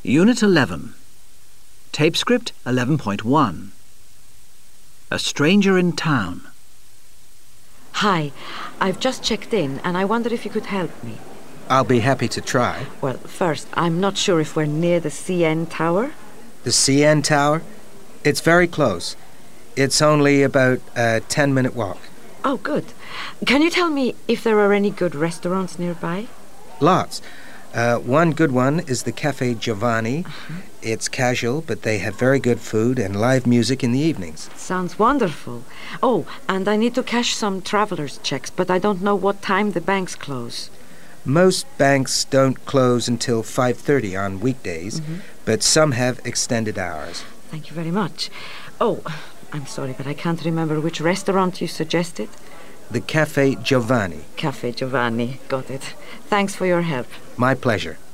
Unit 11. Tape script 11.1. A stranger in town. Hi, I've just checked in and I wonder if you could help me. I'll be happy to try. Well, first, I'm not sure if we're near the CN Tower. The CN Tower? It's very close. It's only about a 10-minute walk. Oh, good. Can you tell me if there are any good restaurants nearby? Lots. One good one is the Cafe Giovanni. It's casual, but they have very good food and live music in the evenings. Sounds wonderful. Oh, and I need to cash some traveler's checks, but I don't know what time the banks close. Most banks don't close until 5:30 on weekdays, but some have extended hours. Thank you very much. Oh, I'm sorry, but I can't remember which restaurant you suggested. The Cafe Giovanni. Cafe Giovanni. Got it. Thanks for your help. My pleasure.